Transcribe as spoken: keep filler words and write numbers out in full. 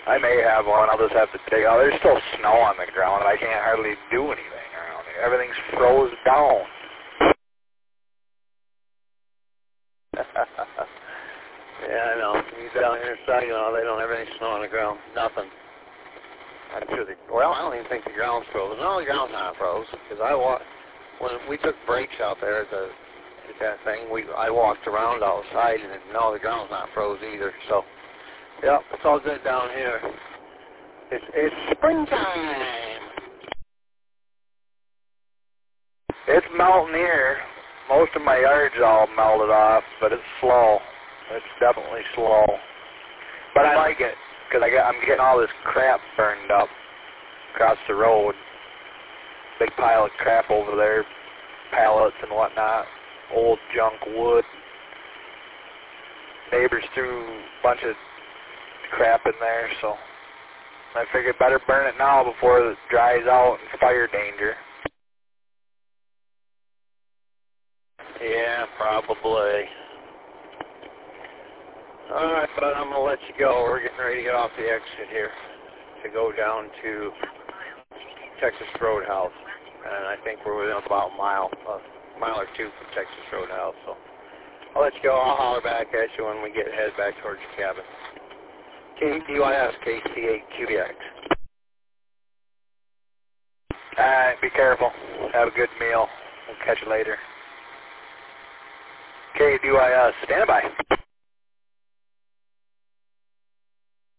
I may have one. I'll just have to take out. There's still snow on the ground, and I can't hardly do anything around here. Everything's froze down. Yeah, I know. You down here in Saginaw, they don't have any snow on the ground. Nothing. I'm sure they, well, I don't even think the ground's frozen. No, the ground's not frozen. Because I walked, when we took breaks out there at, the, at that thing, we I walked around outside, and no, the ground's not frozen either. So, yep, it's all good down here. It's, it's springtime. It's melting here. Most of my yard's all melted off, but it's slow. It's definitely slow. But I like it, because I got, I'm getting all this crap burned up across the road. Big pile of crap over there, pallets and whatnot, old junk wood. Neighbors threw a bunch of crap in there, so I figured better burn it now before it dries out and fire danger. Yeah, probably. All right, but I'm going to let you go. We're getting ready to get off the exit here to go down to Texas Roadhouse. And I think we're within about a mile, a mile or two from Texas Roadhouse. So I'll let you go. I'll holler back at you when we get head back towards your cabin. K D Y S K C eight Q B X. All right, be careful. Have a good meal. We'll catch you later. K D Y S, stand by.